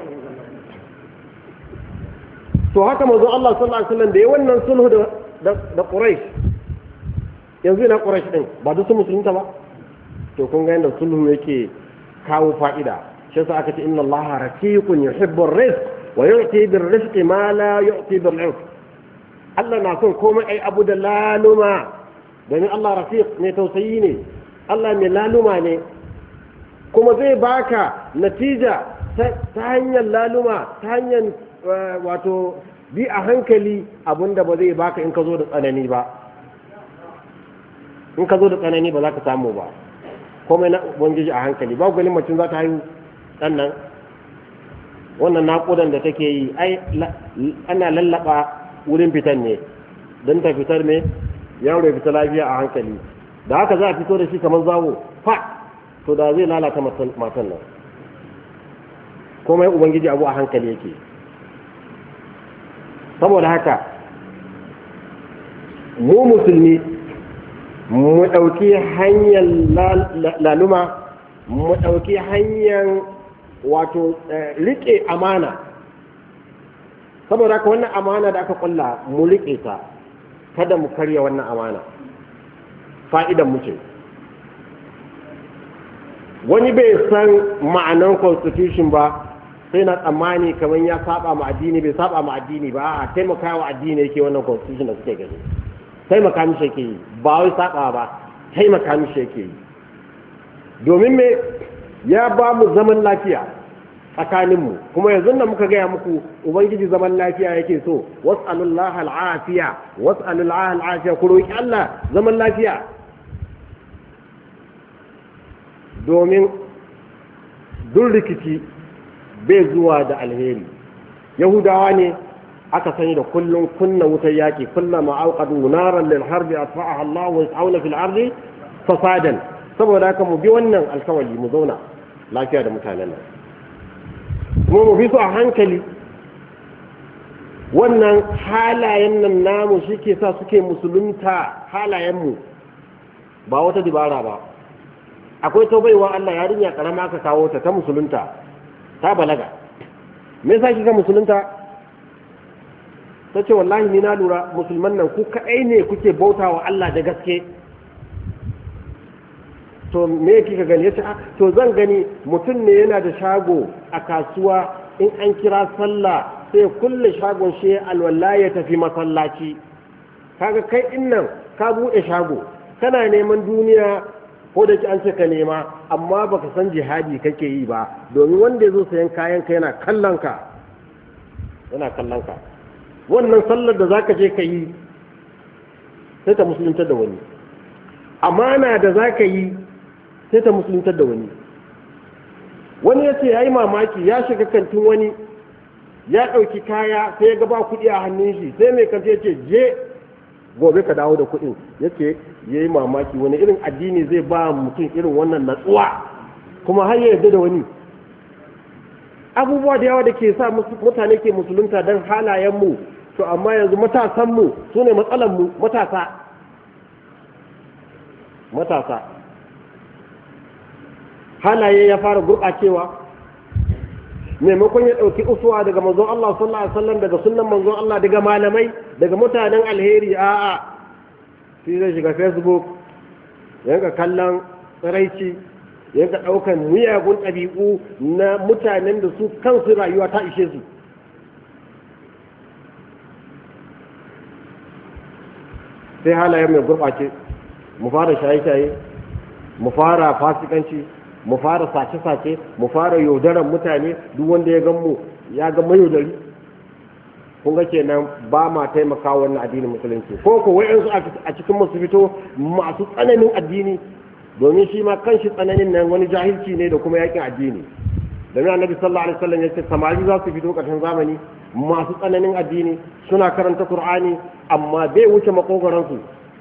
To haka manzo Allah sallallahu alaihi wasallam da ya wannan sulhu da Quraysh, yanzu ina Quraysh din ba duk su musulunta ba? To kun ga yadda sulhu yake kawo fa'ida. Shi yasa aka ce inna Allah rafiqun yuhibbu ar-rizq wa yu'ti bir-rizqi ma la yu'ti bil-'urf. Allah na son komai ai abu da laluma, domin Allah rafiq ne, tausayi ne, Allah mai laluma ne, kuma zai baka natija ta hanyar laluma, ta hanyar wato bi a hankali, abinda ba zai baka in ka zo da tsanani ba. In ka zo da tsanani ba za ka samu ba, komai na ubangiji a hankali. Babu ganin macin za ta haihu ɗan nan, wannan naƙudan da take yi ai ana lallaba wurin fitan ne don ta fitar ne, yaro ya fita lafiya a hankali. Da haka za a fito da shi kamar zawo fa, to da zai lalata matan nan. Komai ubangiji abu a hankali yake. Saboda haka mu musulmi mu ɗauki hanyar laluma, mu ɗauki hanyar wato riƙe amana. Saboda haka wannan amana da aka ƙulla mu riƙe ta, kada mu karya wannan amana. Fa'idan mu ce, wani bai san ma'anan constitution ba, sai na tsammani kamar ya saba ma addini. Bai saba ma addini ba, a taimaka wa addini yake wannan constitution da suke gani. Taimaka mishi yake yi, ba wai saba ba, taimaka mishi yake yi. Domin me ya ba mu zaman lafiya tsakaninmu, kuma yanzu da muka gaya muku ubangiji zaman lafiya yake so. Was'alullah al'afiya, was'alullah al'afiya, ku roki Allah zaman lafiya. Domin duk rikici bai zuwa da alheri. Yahudawa ne aka sani da kullum kunna wutar yaki, kullama auqadu naran lil harbi atfa'aha Allah wa yas'auna fil ardi fasadan. Saboda haka mu bi wannan alkawali, mu zauna lafiya da mutanen nan, kuma mu bi su a hankali. Wannan halayen nan namu shi ke sa suke musulunta, halayenmu ba wata dibara ba. Akwai taubaiwa Allah, yarinya karama aka kawo ta musulunta, ta balaga. Me yasa kika musulunta? Ta ce wallahi ni na lura musulman nan ku kaɗai ne kuke bautawa Allah da gaske. To me kika gani? Ya ce to zan gani mutum ne yana da shago a kasuwa, in an kira sallah sai kulle shagon shi alwala ya tafi masallaci. Kaga kai innan ka buɗe shago kana neman duniya, ko da ki an ce ka nema, amma baka san jihadi kake yi ba, domin wanda ya zo sayan kayan ka yana kallon ka, wannan sallar da zaka je ka yi sai ta musuluntar da wani, amana da zaka yi sai ta musuluntar da wani. Wani ya ce ya yi mamaki, ya shiga kantin wani ya ɗauki kaya sai ya ga ba kuɗi a hannun shi, sai mai kanti ya ce je gobe ka dawo da kuɗin. Ya ce ya yi mamaki, wani irin addini zai ba mutum irin wannan natsuwa kuma har ya yarda da wani. Abubuwa da yawa da ke sa mutane ke musulunta don halayenmu, to amma yanzu matasanmu su ne matsalanmu. Matasa halaye ya fara gurɓacewa, maimakon ya ɗauki usuwa daga manzon Allah sallallahu alaihi wasallam, daga sunnan manzon Allah, daga malamai, daga mutanen alheri, a'a shi zai shiga Facebook yanka kallon tsiraici, yanka ɗaukan miyagun ɗabi'u na mutanen da su kansu rayuwa ta ishe su. Sai halayen mai gurɓace, mu fara shaye-shaye, mu fara fasikanci, mu fara sace-sace, mu fara yaudaran mutane. Duk wanda ya gan mu ya ga mayaudari. Kun ga kenan ba ma taimaka wannan addinin musulunci, ko wayansu a cikin masu fito masu tsananin addini, domin shi ma kanshi tsananin nan wani jahilci ne da kuma yakin addini. Domin annabi sallallahu alaihi wasallam ya ce samari za su fito ƙarshen zamani masu tsananin addini, suna karanta Qur'ani amma bai wuce makogoransu,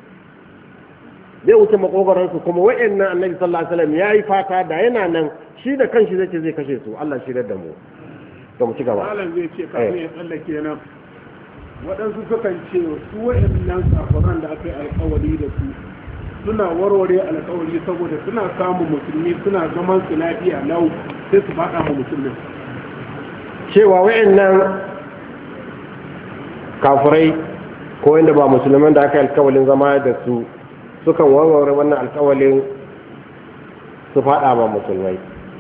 kuma wayannan annabi sallallahu alaihi wasallam yayi fata da yana nan shi da kanshi zai ce zai kashe su. Allah shi da mu. To mu ci gaba.
malam zai ce kafin ya tsallake nan waɗansu sukan ce su waɗannan kafiran da aka yi alkawari da su suna warware alkawari saboda suna samun musulmi suna zaman su lafiya lau sai su faɗa ma musulmi
cewa waɗannan kafirai ko wanda ba musulman da aka yi alkawalin zama da su sukan warware wannan alkawalin su faɗa ma musulmai.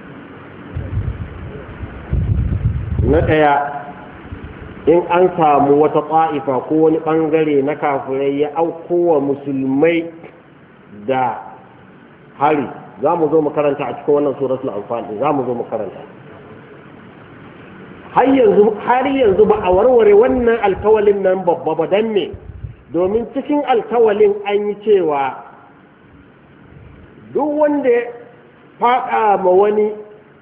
Na ɗaya, in an samu wata ƙa'ifa ko wani ɓangare na kafirai ya auko wa musulmai da hari, za mu zo mu karanta a cikin wannan suratul anfal, za mu zo mu karanta. har yanzu ba a warware wannan alkawalin nan babba ba, dan ne domin cikin alkawalin an yi cewa duk wanda ya faɗa ma wani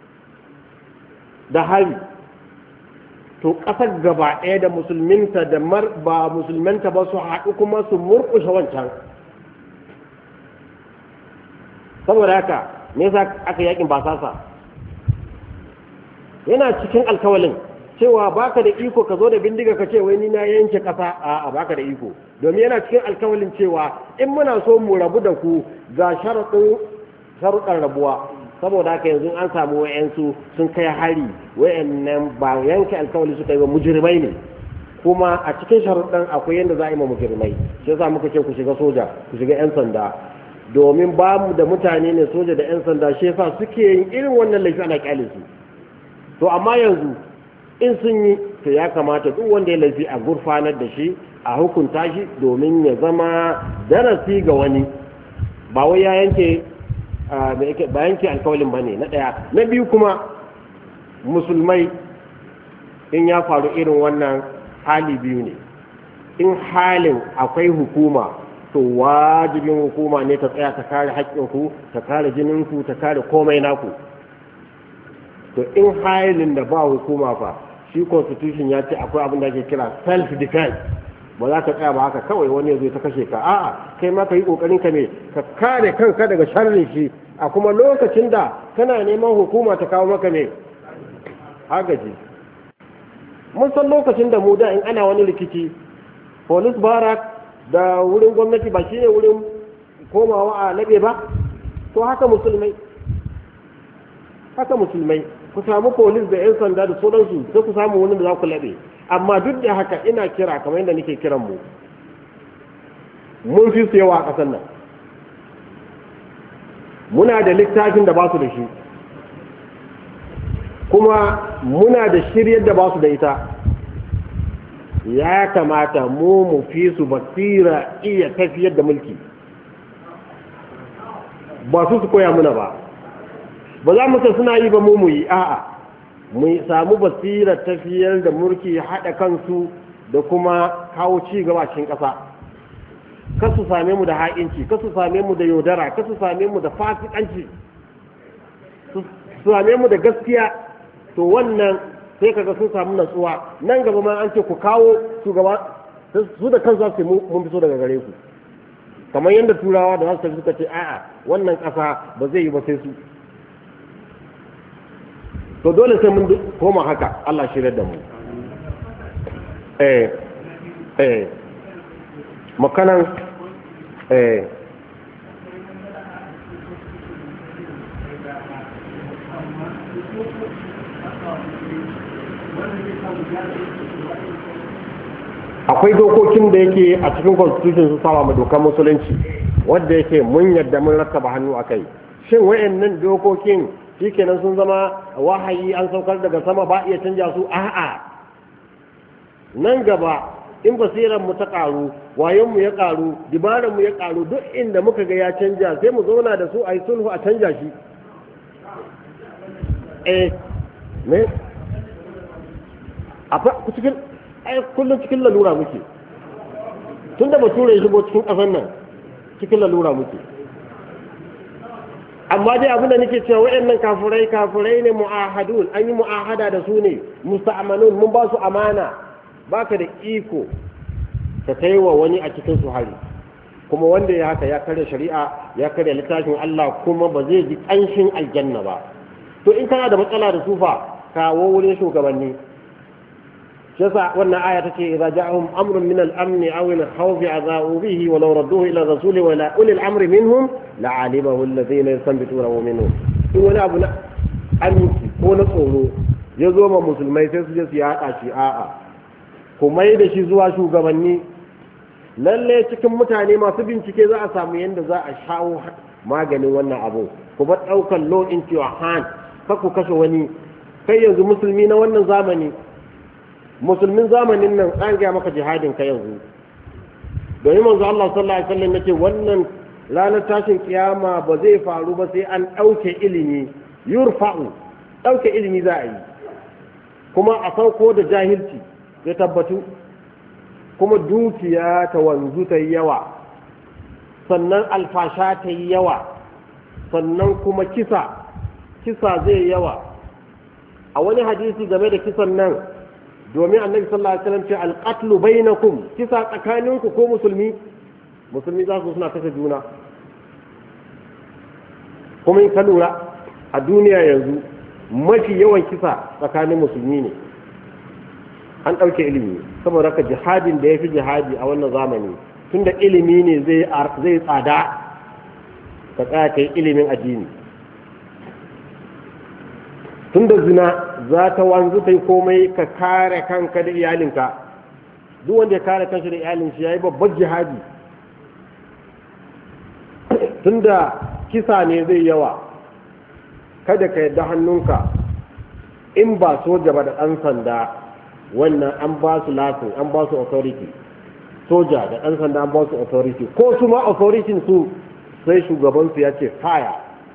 da hari to ƙasar gaba ɗaya da musulminta da ba musulmanta ba su haɗu kuma su murƙushe wancan. Saboda haka me yasa aka yakin basasa? Yana cikin alkawalin cewa baka da iko ka zo da bindiga ka ce wai ni na yanke ƙasa, a'a baka da iko, domin yana cikin alkawalin cewa in muna so mu rabu da ku ga sharuɗan rabuwa. Saboda haka yanzu an samu wayansu sun kai hari, wayannan ba yanke alkawali suka yi ba, mujrimai ne, kuma a cikin sharuɗan akwai yadda za a yi ma mujrimai. Sai yasa muka ce ku shiga soja, ku shiga 'yan sanda, domin ba mu da mutane ne soja da 'yan sanda, shi yasa suke yin irin wannan laifi ana kyale su. To amma yanzu in sun yi, to ya kamata duk wanda ya laifi a gurfanar da shi, a hukunta shi domin ya zama darasi ga wani, ba wai ya yanke ba yanke alkawalin ba ne. Na ɗaya. Na biyu kuma, musulmai in ya faru irin wannan hali biyu ne. In halin akwai hukuma, to wajibin hukuma ne ta tsaya ta kare haƙƙinku, ta kare jininku, ta kare komai naku. To in halin da ba hukuma fa, shi constitution ya ce akwai abin da ake kira self defense. Ba za ka tsaya ba haka kawai wani ya zo ta kashe ka, a'a kai ma ka yi kokarin ka ne ka kare kanka daga sharrin shi, a kuma lokacin da kana neman hukuma ta kawo maka ne agaji. Mun san lokacin da mu da in ana wani rikici, police barak da wurin gwamnati ba shine wurin komawa a labe ba, to haka musulmai ku samu police da 'yan sanda da sauransu, sai ku samu wani da za ku labe. Amma duk da haka ina kira kamar yadda nake kiran mu, mun fi su yawa a ƙasar nan, muna da littafin da ba su da shi, kuma muna da shiryar da ba su da ita. Ya kamata mu fi su basira iya tafiyar da mulki, ba su koya muna ba za mu ce suna yi ba mu yi, a'a mu samu basirar tafiyar da mulki, haɗa kansu da kuma kawo ci gaba cikin ƙasa. Kasu same mu da ha'inci, kasu same mu da yaudara, kasu same mu da fasikanci, su same mu da gaskiya. To wannan sai kaga sun samu natsuwa. Nan gaba ma an ce ku kawo shugaba, su da kansu su mun fito daga gare ku, kamar yadda turawa da wasu suka ce a'a wannan ƙasa ba zai yi ba sai su. To dole sai mun koma haka. Allah shirya da mu. Makanan akwai dokokin da yake a cikin constitution su saba ma dokar musulunci, wanda yake mun yadda mun rattaba hannu a kai. Shin wayannan dokokin shikenan sun zama wahayi an saukar daga sama ba iya canja su? A'a, nan gaba in basiran mu ta karu, wayon mu ya karu, dibaran mu ya karu, duk inda muka ga ya canja sai mu zauna da su a yi sulhu a canja shi. Me a cikin kullum cikin lalura muke, tun da bature ya shigo cikin ƙasar nan cikin lalura muke. Amma dai abin da nake cewa waɗannan kafurai ne mu'ahadun, an yi mu'ahada da su ne, musta'amanun, mun ba su amana. Baka da iko ka taiwa wani a cikin su hari, kuma wanda ya haka ya karya shari'a, ya karya littafin Allah, kuma ba zai ji ƙanshin aljanna ba. To in kana da matsala da sufa, kawo wurin shugabanni. yasa wannan aya tace idza ja'ahum amrun min al-amn aw al-khawf adha'u bihi wa law radduhu ila rasuli wa la ulil amri minhum la'alimahu alladhina yastanbitunahu minhum. in wani abu na aminci ko na tsoro ya zo ma musulmai sai su je su yaɗa shi a'a ku mai da shi zuwa shugabanni. lalle cikin mutane masu bincike za a samu yadda za a shawo maganin wannan abu. ku bar ɗaukar law into your hand, ka ku kashe wani. kai yanzu musulmi na wannan zamani, musulmin zamanin nan an gaya maka jihadin ka yanzu. domin manzo Allah sallallahu alaihi wasallam yace wannan ranar tashin kiyama ba zai faru ba sai an ɗauke ilimi, yurfa'u, ɗauke ilimi za a yi, kuma a sauko da jahilci ya tabbatu, kuma dukiya ta wanzu ta yi yawa, sannan alfasha ta yi yawa, sannan kuma kisa zai yawa. a wani hadisi game da kisan nan, domin annabi sallallahu alaihi wasallam ce alqatlu bainakum, kisa tsakaninku ko musulmi za su suna kashe juna. kuma in ka lura a duniya yanzu mafi yawan kisa tsakanin musulmi ne. an ɗauke ilimi, saboda haka jihadin da ya fi jihadi a wannan zamani tunda ilimi ne zai tsada, ka tsaya ka yi ilimin addini. tunda zina za ta wanzu ta yi komai, ka kare kanka da iyalinka. duk wanda ya kare kanshi da iyalin shi ya yi babbar jihadi. tunda kisa ne zai yawa, kada ka yadda hannunka in ba soja ba da ɗan sanda, wannan an ba su latin, an ba su authority. soja da ɗan sanda an ba su authority, ko su ma authority su sai shugabansu ya ce fire.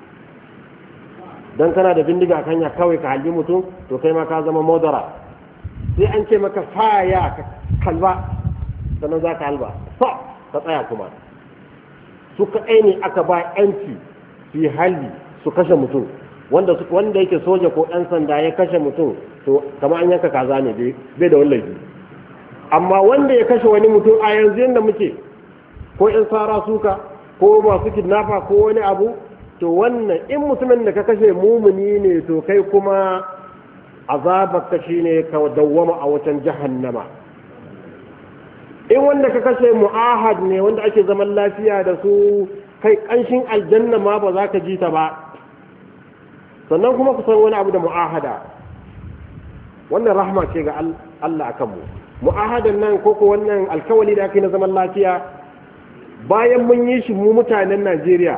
don kana da bindiga a hanya kawai ka halbi mutum, to kai ma ka zama modera. sai an ce maka fire ka kalba, sannan za ka halba, ka tsaya. kuma su kaɗai ne aka ba yanci su yi halbi su kashe mutum. wanda yake soja ko ɗan sanda ya kashe mutum, to kama an yanka kaza ne, bai da wallafi. amma wanda ya kashe wani mutum a yanzu yadda muke, ko yan sara suka ko masu kidnapper ko wani abu, to wannan in mutumin da ka kashe mumuni ne, to kai kuma azabar ka shine ka dawwama a wajen jahannama. in wanda ka kashe mu'ahad ne, wanda ake zaman lafiya da su, kai kanshin aljanna ma ba za ka ji ta ba. sannan kuma ku san wani abu da mu'ahada, wannan rahma ce ga Allah akan mu. mu'ahadan nan ko wannan alkawali da ake na zaman lafiya, bayan mun yi shi mu mutanen Najeriya,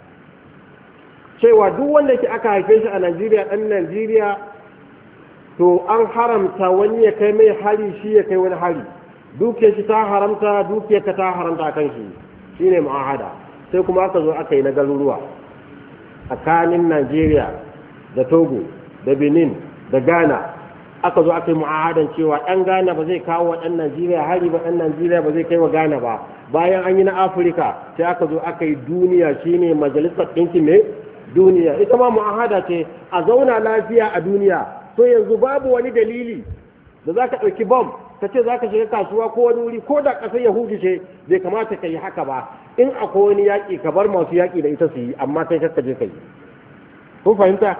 cewa duk wanda ke aka haife shi a Najeriya ɗan Najeriya, to an haramta wani ya kai mai hari, shi ya kai wani hari. dukiyar shi ta haramta, dukiyar ka ta haramta kan shi, shine mu'ahada. sai kuma aka zo aka yi na garuruwa tsakanin Najeriya da Togo da Benin da Ghana. aka zo aka yi mu'ahadan cewa ɗan Ghana ba zai kawo wa ɗan Najeriya hari ba, ɗan Najeriya ba zai kai wa Ghana ba. bayan an yi na Afirka sai aka zo aka yi duniya, shine majalisar ɗinkin ne duniya. ita ma mu'ahada ce a zauna lafiya a duniya. so yanzu babu wani dalili da za ka ɗauki bom ka ce za ka shiga kasuwa ko wani wuri, ko da ƙasar Yahudu ce, bai kamata ka yi haka ba. in akwai wani yaƙi ka bar masu yaƙi da ita su yi, amma kai kakka je ka yi. kun fahimta?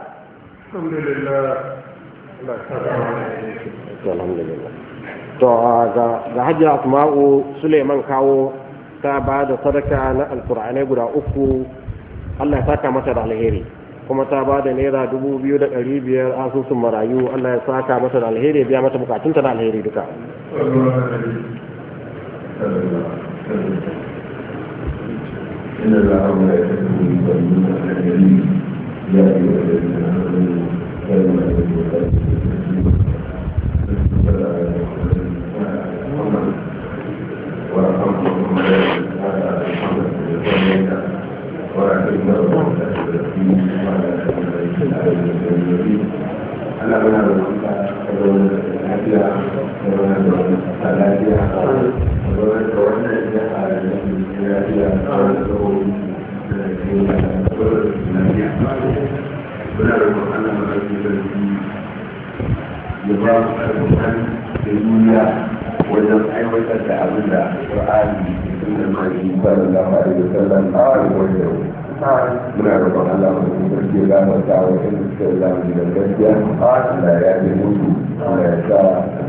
alhamdulillah. to ga Hajiya Asma'u Suleiman Kawo ta ba da sadaka na alkur'anai guda 3. Allah ya saka mata da alheri. kuma ta ba da naira 2,500 asusun marayu. Allah ya saka mata da alheri, ya biya mata bukatunta da alheri duka.
wajen aiwatar da abin da Qur'ani da Annabi sallallahu alaihi wasallam a wajen muna roƙon Allah mu sarki ya gafarta wa kan suka zama da gaskiya Allah ya yi musu Allah ya sa aljanna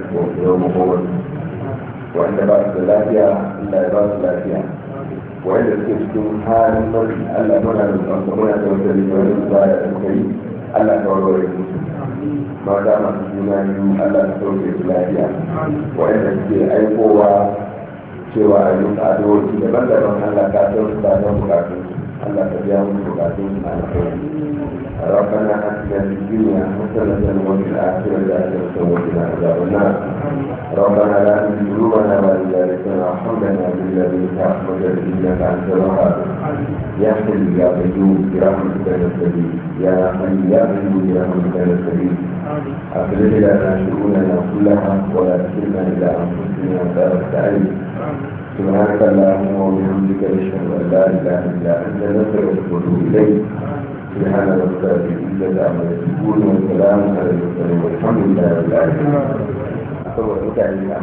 yau makomar wanda ba su da lafiya Allah ya ba su lafiya wanda suke cikin halin mari Allah muna da tsansa muna da wata da wani ba da suka yi Allah ta warware musu mata masu juna biyu Allah ta sauke su lafiya wanda suke aikowa cewa a yi addu'o'i daban-daban Allah ta san su ta san bukatun Allah ta biya musu bukatun su na alkhairi ربنا آتنا في الدنيا حسنة وفي الآخرة حسنة وقنا عذاب النار ربنا لا تزغ قلوبنا بعد إذ هديتنا وهب لنا من لدنك رحمة إنك أنت الوهاب يا حي يا قيوم برحمتك نستغيث يا حي يا قيوم برحمتك نستغيث أصلح لنا شؤوننا كلها ولا تكلنا إلى أنفسنا طرفة عين سبحانك اللهم وبحمدك نشهد أن لا إله إلا أنت نستغفرك ونتوب إليك سبحان ربك رب العزة عما يصفون وسلام على المرسلين والحمد لله رب العالمين.